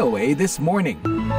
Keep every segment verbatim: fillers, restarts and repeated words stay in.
O A This Morning.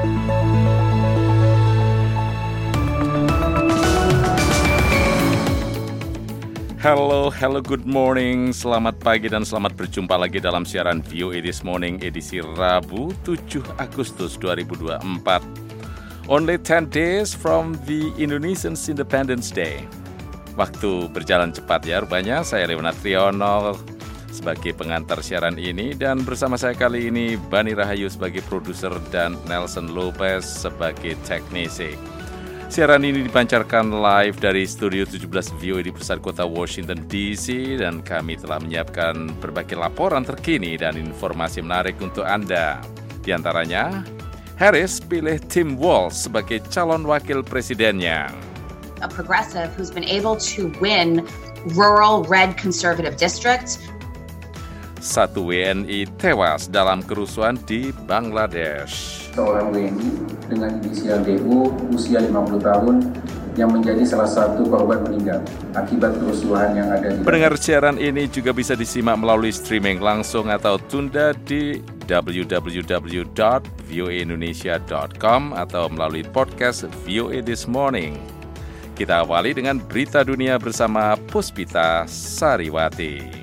Halo, hello, good morning. Selamat pagi dan selamat berjumpa lagi dalam siaran V O A This Morning edisi Rabu tujuh Agustus dua ribu dua puluh empat. Only ten days from the Indonesian Independence Day. Waktu berjalan cepat ya rupanya. Saya Leonard Triono sebagai pengantar siaran ini dan bersama saya kali ini Bani Rahayu sebagai produser dan Nelson Lopez sebagai teknisi. Siaran ini dipancarkan live dari Studio tujuh belas V O A di pusat kota Washington D C dan kami telah menyiapkan berbagai laporan terkini dan informasi menarik untuk Anda. Di antaranya, Harris pilih Tim Walz sebagai calon wakil presidennya. A progressive who's been able to win rural red conservative districts. Satu W N I tewas dalam kerusuhan di Bangladesh. Seorang W N I dengan inisial D U usia lima puluh tahun yang menjadi salah satu korban meninggal akibat kerusuhan yang ada di... Pendengar siaran ini juga bisa disimak melalui streaming langsung atau tunda di w w w dot v o a indonesia dot com atau melalui podcast V O A This Morning. Kita awali dengan berita dunia bersama Puspita Sariwati.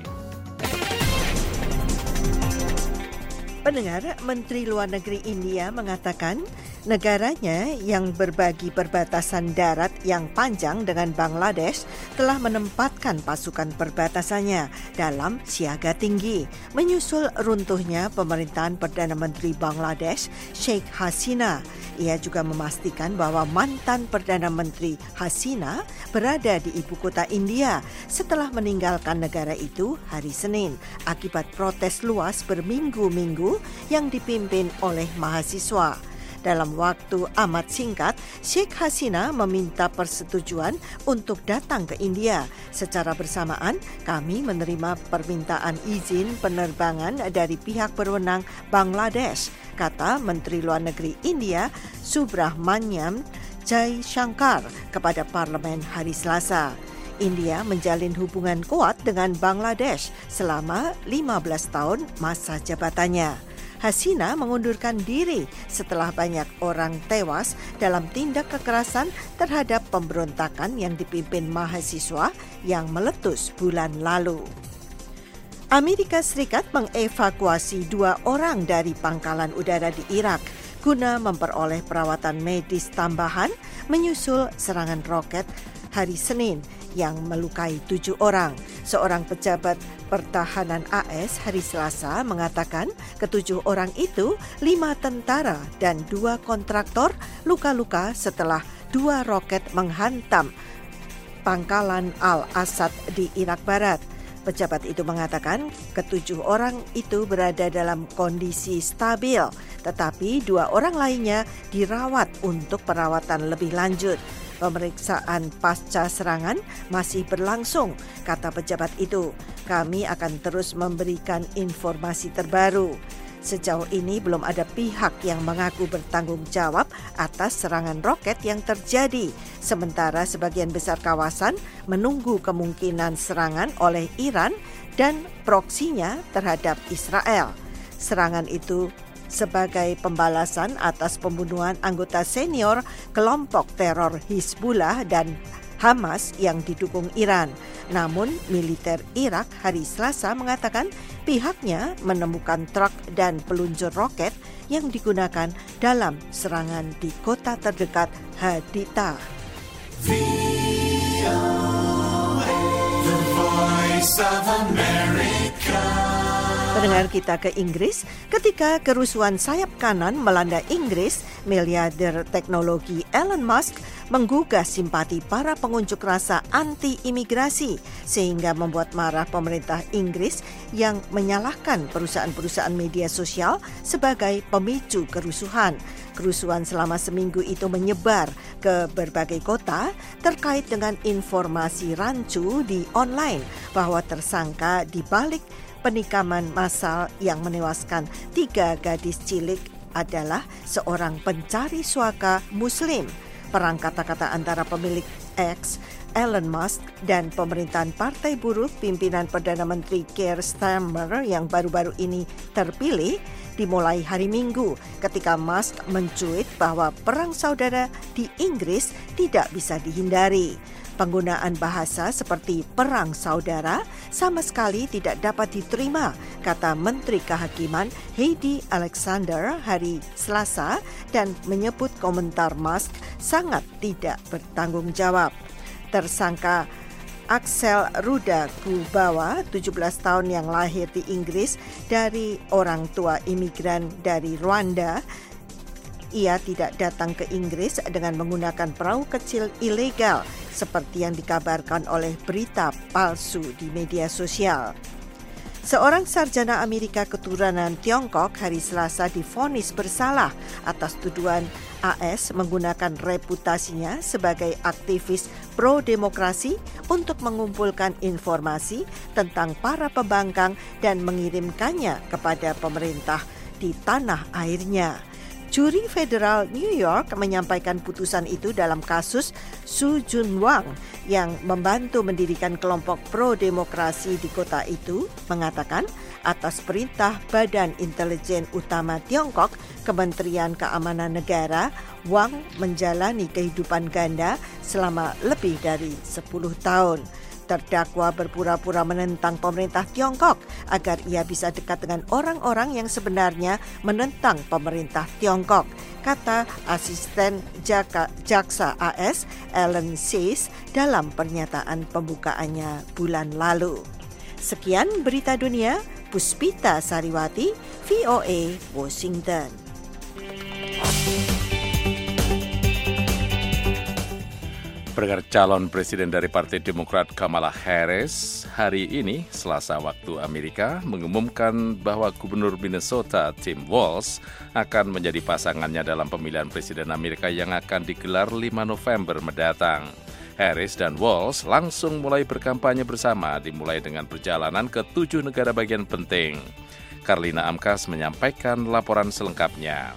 Pendengar, Menteri Luar Negeri India mengatakan negaranya yang berbagi perbatasan darat yang panjang dengan Bangladesh telah menempatkan pasukan perbatasannya dalam siaga tinggi menyusul runtuhnya pemerintahan Perdana Menteri Bangladesh Sheikh Hasina. Ia juga memastikan bahwa mantan Perdana Menteri Hasina berada di ibu kota India setelah meninggalkan negara itu hari Senin akibat protes luas berminggu-minggu yang dipimpin oleh mahasiswa. Dalam waktu amat singkat, Sheikh Hasina meminta persetujuan untuk datang ke India. Secara bersamaan, kami menerima permintaan izin penerbangan dari pihak berwenang Bangladesh, kata Menteri Luar Negeri India Subrahmanyam Jaishankar kepada Parlemen hari Selasa. India menjalin hubungan kuat dengan Bangladesh selama lima belas tahun masa jabatannya. Hasina mengundurkan diri setelah banyak orang tewas dalam tindak kekerasan terhadap pemberontakan yang dipimpin mahasiswa yang meletus bulan lalu. Amerika Serikat mengevakuasi dua orang dari pangkalan udara di Irak guna memperoleh perawatan medis tambahan menyusul serangan roket hari Senin yang melukai tujuh orang. Seorang pejabat pertahanan A S hari Selasa mengatakan ketujuh orang itu lima tentara dan dua kontraktor luka-luka setelah dua roket menghantam pangkalan Al-Assad di Irak Barat. Pejabat itu mengatakan ketujuh orang itu berada dalam kondisi stabil, tetapi dua orang lainnya dirawat untuk perawatan lebih lanjut. Pemeriksaan pasca serangan masih berlangsung, kata pejabat itu. Kami akan terus memberikan informasi terbaru. Sejauh ini belum ada pihak yang mengaku bertanggung jawab atas serangan roket yang terjadi, sementara sebagian besar kawasan menunggu kemungkinan serangan oleh Iran dan proksinya terhadap Israel. Serangan itu sebagai pembalasan atas pembunuhan anggota senior kelompok teror Hizbullah dan Hamas yang didukung Iran. Namun, militer Irak hari Selasa mengatakan pihaknya menemukan truk dan peluncur roket yang digunakan dalam serangan di kota terdekat Haditha. The Voice of America. Pendengar kita ke Inggris, ketika kerusuhan sayap kanan melanda Inggris, miliarder teknologi Elon Musk menggugah simpati para pengunjuk rasa anti-imigrasi sehingga membuat marah pemerintah Inggris yang menyalahkan perusahaan-perusahaan media sosial sebagai pemicu kerusuhan. Kerusuhan selama seminggu itu menyebar ke berbagai kota terkait dengan informasi rancu di online bahwa tersangka di balik penikaman massal yang menewaskan tiga gadis cilik adalah seorang pencari suaka Muslim. Perang kata-kata antara pemilik X, Elon Musk, dan pemerintahan Partai Buruh pimpinan Perdana Menteri Keir Starmer yang baru-baru ini terpilih dimulai hari Minggu ketika Musk mencuit bahwa perang saudara di Inggris tidak bisa dihindari. Penggunaan bahasa seperti perang saudara sama sekali tidak dapat diterima, kata Menteri Kehakiman Heidi Alexander hari Selasa dan menyebut komentar Musk sangat tidak bertanggung jawab. Tersangka Axel Ruda Kubawa, tujuh belas tahun yang lahir di Inggris dari orang tua imigran dari Rwanda. Ia tidak datang ke Inggris dengan menggunakan perahu kecil ilegal seperti yang dikabarkan oleh berita palsu di media sosial. Seorang sarjana Amerika keturunan Tiongkok hari Selasa divonis bersalah atas tuduhan A S menggunakan reputasinya sebagai aktivis pro-demokrasi untuk mengumpulkan informasi tentang para pembangkang dan mengirimkannya kepada pemerintah di tanah airnya. Juri Federal New York menyampaikan putusan itu dalam kasus Su Junwang yang membantu mendirikan kelompok pro-demokrasi di kota itu, mengatakan atas perintah Badan Intelijen Utama Tiongkok, Kementerian Keamanan Negara, Wang menjalani kehidupan ganda selama lebih dari sepuluh tahun. Terdakwa berpura-pura menentang pemerintah Tiongkok agar ia bisa dekat dengan orang-orang yang sebenarnya menentang pemerintah Tiongkok, kata asisten jaka, jaksa A S Alan Says dalam pernyataan pembukaannya bulan lalu. Sekian berita dunia, Puspita Sariwati, V O A, Washington. Pendengar, calon presiden dari Partai Demokrat Kamala Harris hari ini, Selasa waktu Amerika, mengumumkan bahwa Gubernur Minnesota Tim Walz akan menjadi pasangannya dalam pemilihan presiden Amerika yang akan digelar lima November mendatang. Harris dan Walz langsung mulai berkampanye bersama, dimulai dengan perjalanan ke tujuh negara bagian penting. Karlina Amkas menyampaikan laporan selengkapnya.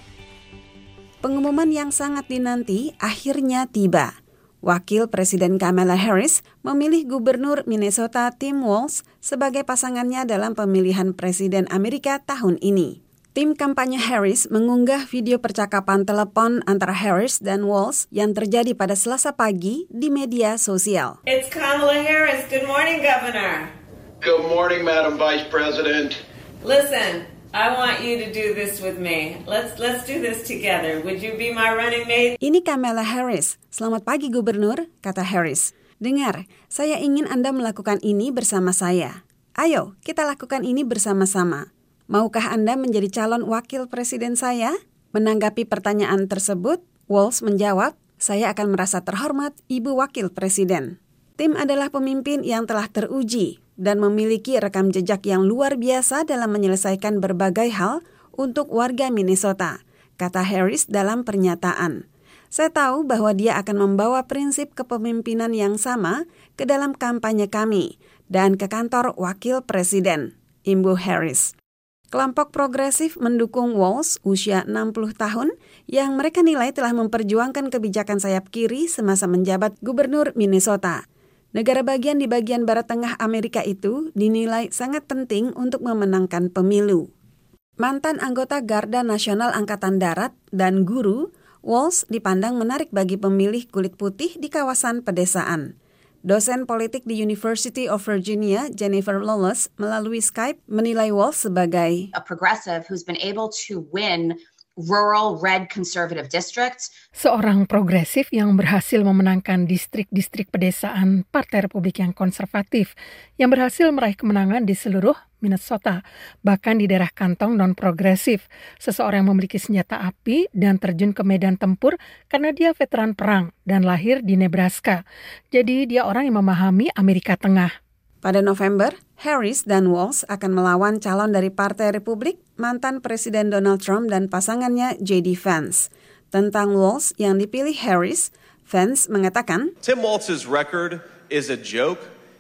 Pengumuman yang sangat dinanti akhirnya tiba. Wakil Presiden Kamala Harris memilih Gubernur Minnesota Tim Walz sebagai pasangannya dalam pemilihan Presiden Amerika tahun ini. Tim kampanye Harris mengunggah video percakapan telepon antara Harris dan Walz yang terjadi pada Selasa pagi di media sosial. It's Kamala Harris. Good morning, Governor. Good morning, Madam Vice President. Listen, I want you to do this with me. Let's let's do this together. Would you be my running mate? Ini Kamala Harris. Selamat pagi, Gubernur, kata Harris. Dengar, saya ingin Anda melakukan ini bersama saya. Ayo, kita lakukan ini bersama-sama. Maukah Anda menjadi calon wakil presiden saya? Menanggapi pertanyaan tersebut, Walz menjawab, saya akan merasa terhormat, Ibu Wakil Presiden. Tim adalah pemimpin yang telah teruji dan memiliki rekam jejak yang luar biasa dalam menyelesaikan berbagai hal untuk warga Minnesota, kata Harris dalam pernyataan. Saya tahu bahwa dia akan membawa prinsip kepemimpinan yang sama ke dalam kampanye kami dan ke kantor wakil presiden, imbu Harris. Kelompok progresif mendukung Walz usia enam puluh tahun yang mereka nilai telah memperjuangkan kebijakan sayap kiri semasa menjabat gubernur Minnesota. Negara bagian di bagian barat tengah Amerika itu dinilai sangat penting untuk memenangkan pemilu. Mantan anggota Garda Nasional Angkatan Darat dan guru, Walz dipandang menarik bagi pemilih kulit putih di kawasan pedesaan. Dosen politik di University of Virginia, Jennifer Lawless, melalui Skype menilai Walz sebagai a progressive who's been able to win rural red conservative districts. Seorang progresif yang berhasil memenangkan distrik-distrik pedesaan Partai Republik yang konservatif, yang berhasil meraih kemenangan di seluruh Minnesota, bahkan di daerah kantong non-progresif. Seseorang yang memiliki senjata api dan terjun ke medan tempur karena dia veteran perang dan lahir di Nebraska. Jadi dia orang yang memahami Amerika Tengah. Pada November, Harris dan Walz akan melawan calon dari Partai Republik, mantan Presiden Donald Trump dan pasangannya J D Vance. Tentang Walz yang dipilih Harris, Vance mengatakan, Tim Walz's record is a joke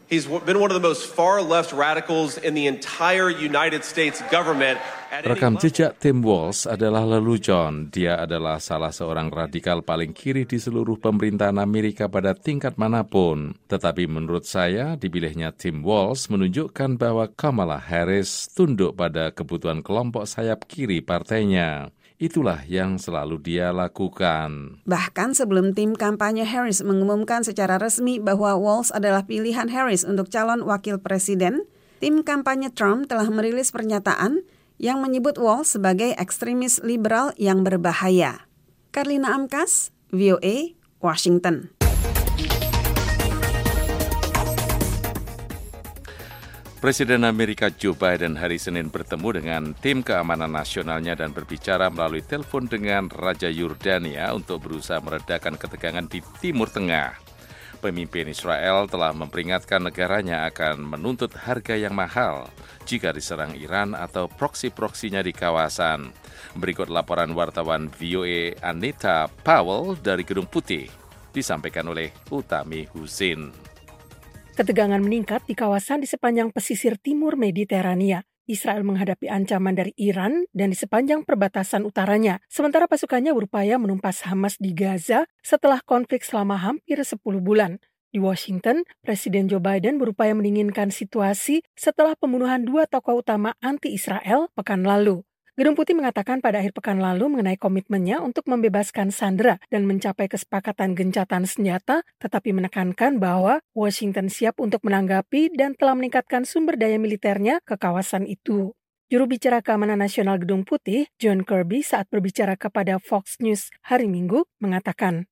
He's been one of the most far-left radicals in the entire United States government. Rekam jejak Tim Walz adalah lelucon. Dia adalah salah seorang radikal paling kiri di seluruh pemerintahan Amerika pada tingkat manapun. Tetapi menurut saya, dipilihnya Tim Walz menunjukkan bahwa Kamala Harris tunduk pada kebutuhan kelompok sayap kiri partainya. Itulah yang selalu dia lakukan. Bahkan sebelum tim kampanye Harris mengumumkan secara resmi bahwa Walz adalah pilihan Harris untuk calon wakil presiden, tim kampanye Trump telah merilis pernyataan yang menyebut Walz sebagai ekstremis liberal yang berbahaya. Karlina Amkas, V O A, Washington. Presiden Amerika Joe Biden hari Senin bertemu dengan tim keamanan nasionalnya dan berbicara melalui telepon dengan Raja Yordania untuk berusaha meredakan ketegangan di Timur Tengah. Pemimpin Israel telah memperingatkan negaranya akan menuntut harga yang mahal jika diserang Iran atau proksi-proksinya di kawasan. Berikut laporan wartawan V O A Anita Powell dari Gedung Putih, disampaikan oleh Utami Husin. Ketegangan meningkat di kawasan di sepanjang pesisir timur Mediterania. Israel menghadapi ancaman dari Iran dan di sepanjang perbatasan utaranya, sementara pasukannya berupaya menumpas Hamas di Gaza setelah konflik selama hampir sepuluh bulan. Di Washington, Presiden Joe Biden berupaya mendinginkan situasi setelah pembunuhan dua tokoh utama anti-Israel pekan lalu. Gedung Putih mengatakan pada akhir pekan lalu mengenai komitmennya untuk membebaskan sandera dan mencapai kesepakatan gencatan senjata, tetapi menekankan bahwa Washington siap untuk menanggapi dan telah meningkatkan sumber daya militernya ke kawasan itu. Juru bicara Keamanan Nasional Gedung Putih, John Kirby, saat berbicara kepada Fox News hari Minggu, mengatakan,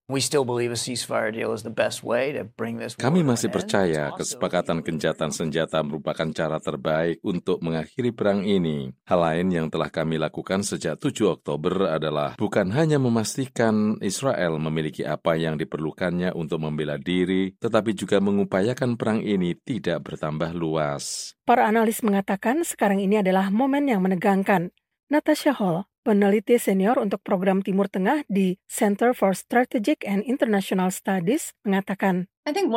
Kami masih percaya kesepakatan gencatan senjata merupakan cara terbaik untuk mengakhiri perang ini. Hal lain yang telah kami lakukan sejak tujuh Oktober adalah bukan hanya memastikan Israel memiliki apa yang diperlukannya untuk membela diri, tetapi juga mengupayakan perang ini tidak bertambah luas. Para analis mengatakan sekarang ini adalah momen yang menegangkan. Natasha Hall, peneliti senior untuk program Timur Tengah di Center for Strategic and International Studies, mengatakan,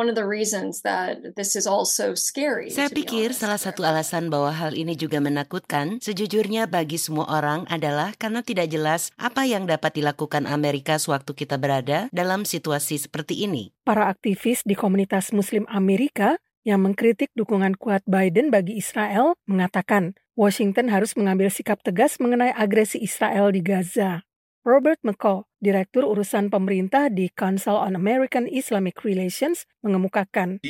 Saya pikir salah satu alasan bahwa hal ini juga menakutkan, sejujurnya bagi semua orang adalah karena tidak jelas apa yang dapat dilakukan Amerika sewaktu kita berada dalam situasi seperti ini. Para aktivis di komunitas Muslim Amerika yang mengkritik dukungan kuat Biden bagi Israel mengatakan Washington harus mengambil sikap tegas mengenai agresi Israel di Gaza. Robert McCall, Direktur Urusan Pemerintah di Council on American Islamic Relations, mengemukakan,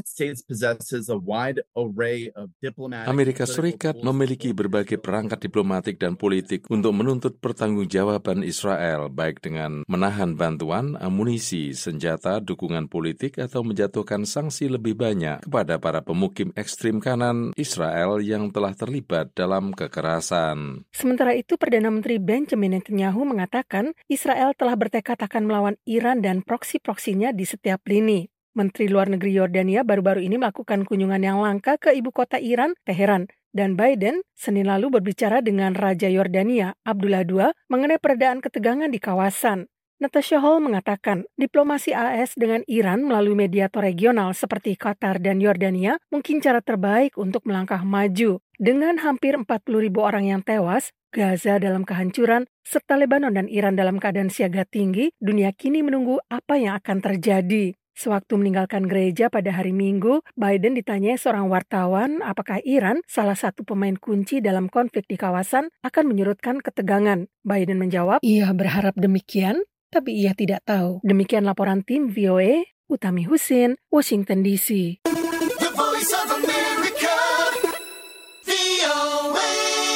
Amerika Serikat memiliki berbagai perangkat diplomatik dan politik untuk menuntut pertanggungjawaban Israel, baik dengan menahan bantuan, amunisi, senjata, dukungan politik, atau menjatuhkan sanksi lebih banyak kepada para pemukim ekstrim kanan Israel yang telah terlibat dalam kekerasan. Sementara itu, Perdana Menteri Benjamin Netanyahu mengatakan Israel telah bertekad akan melawan Iran dan proksi-proksinya di setiap lini. Menteri Luar Negeri Yordania baru-baru ini melakukan kunjungan yang langka ke ibu kota Iran, Teheran, dan Biden Senin lalu berbicara dengan Raja Yordania, Abdullah kedua, mengenai peredaan ketegangan di kawasan. Natasha Hall mengatakan, diplomasi A S dengan Iran melalui mediator regional seperti Qatar dan Yordania mungkin cara terbaik untuk melangkah maju. Dengan hampir empat puluh ribu orang yang tewas, Gaza dalam kehancuran, serta Lebanon dan Iran dalam keadaan siaga tinggi, dunia kini menunggu apa yang akan terjadi. Sewaktu meninggalkan gereja pada hari Minggu, Biden ditanyai seorang wartawan apakah Iran, salah satu pemain kunci dalam konflik di kawasan, akan menyurutkan ketegangan. Biden menjawab, ia berharap demikian, tapi ia tidak tahu. Demikian laporan tim V O A, Utami Husin, Washington D C. The Voice of America, V O A.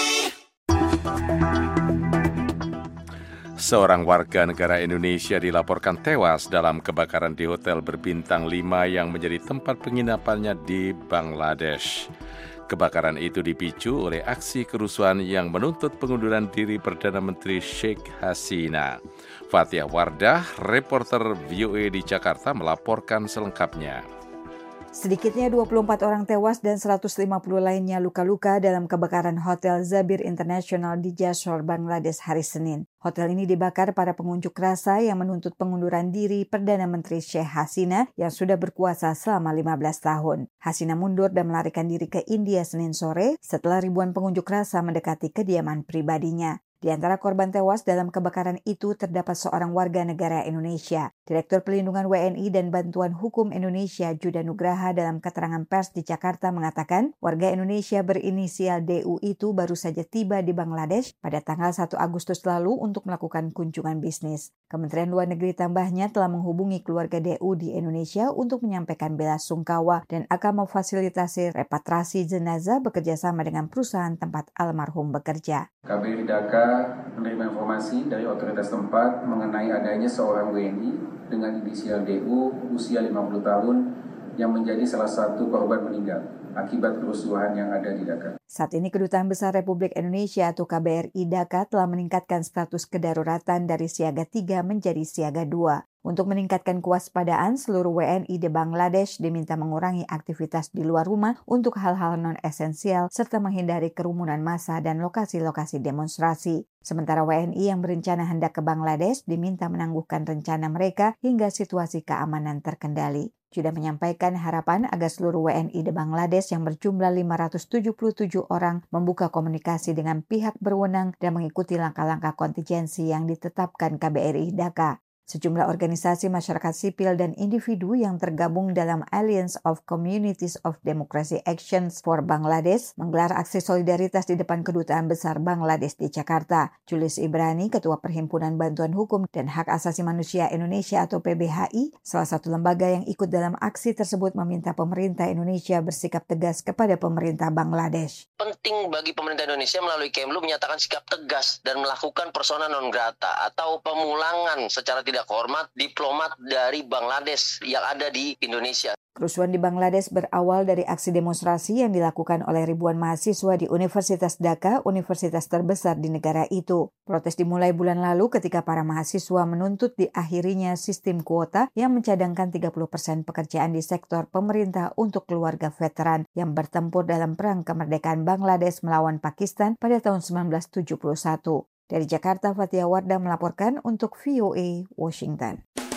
Seorang warga negara Indonesia dilaporkan tewas dalam kebakaran di hotel berbintang lima yang menjadi tempat penginapannya di Bangladesh. Kebakaran itu dipicu oleh aksi kerusuhan yang menuntut pengunduran diri Perdana Menteri Sheikh Hasina. Fathia Wardah, reporter V O A di Jakarta melaporkan selengkapnya. Sedikitnya dua puluh empat orang tewas dan seratus lima puluh lainnya luka-luka dalam kebakaran Hotel Zabir International di Jashore, Bangladesh hari Senin. Hotel ini dibakar para pengunjuk rasa yang menuntut pengunduran diri Perdana Menteri Sheikh Hasina yang sudah berkuasa selama lima belas tahun. Hasina mundur dan melarikan diri ke India Senin sore setelah ribuan pengunjuk rasa mendekati kediaman pribadinya. Di antara korban tewas dalam kebakaran itu terdapat seorang warga negara Indonesia. Direktur Pelindungan W N I dan Bantuan Hukum Indonesia Juda Nugraha dalam keterangan pers di Jakarta mengatakan warga Indonesia berinisial D U itu baru saja tiba di Bangladesh pada tanggal satu Agustus lalu untuk melakukan kunjungan bisnis. Kementerian Luar Negeri tambahnya telah menghubungi keluarga D U di Indonesia untuk menyampaikan bela sungkawa dan akan memfasilitasi repatriasi jenazah bekerjasama dengan perusahaan tempat almarhum bekerja. K B R I Dhaka menerima informasi dari otoritas tempat mengenai adanya seorang W N I dengan inisial D U usia lima puluh tahun yang menjadi salah satu korban meninggal akibat kerusuhan yang ada di Dhaka. Saat ini Kedutaan Besar Republik Indonesia atau K B R I Dhaka telah meningkatkan status kedaruratan dari siaga tiga menjadi siaga dua. Untuk meningkatkan kewaspadaan, seluruh W N I di Bangladesh diminta mengurangi aktivitas di luar rumah untuk hal-hal non-esensial serta menghindari kerumunan massa dan lokasi-lokasi demonstrasi. Sementara W N I yang berencana hendak ke Bangladesh diminta menangguhkan rencana mereka hingga situasi keamanan terkendali. Juda menyampaikan harapan agar seluruh W N I di Bangladesh yang berjumlah lima ratus tujuh puluh tujuh orang membuka komunikasi dengan pihak berwenang dan mengikuti langkah-langkah kontingensi yang ditetapkan K B R I Dhaka. Sejumlah organisasi masyarakat sipil dan individu yang tergabung dalam Alliance of Communities of Democracy Actions for Bangladesh menggelar aksi solidaritas di depan Kedutaan Besar Bangladesh di Jakarta. Julius Ibrani, Ketua Perhimpunan Bantuan Hukum dan Hak Asasi Manusia Indonesia atau P B H I, salah satu lembaga yang ikut dalam aksi tersebut meminta pemerintah Indonesia bersikap tegas kepada pemerintah Bangladesh. Penting bagi pemerintah Indonesia melalui Kemlu menyatakan sikap tegas dan melakukan persona non grata atau pemulangan secara tidak hormat diplomat dari Bangladesh yang ada di Indonesia. Kerusuhan di Bangladesh berawal dari aksi demonstrasi yang dilakukan oleh ribuan mahasiswa di Universitas Dhaka, universitas terbesar di negara itu. Protes dimulai bulan lalu ketika para mahasiswa menuntut diakhirinya sistem kuota yang mencadangkan tiga puluh persen pekerjaan di sektor pemerintah untuk keluarga veteran yang bertempur dalam perang kemerdekaan Bangladesh melawan Pakistan pada tahun sembilan belas tujuh puluh satu. Dari Jakarta, Fathia Wardah melaporkan untuk V O A Washington.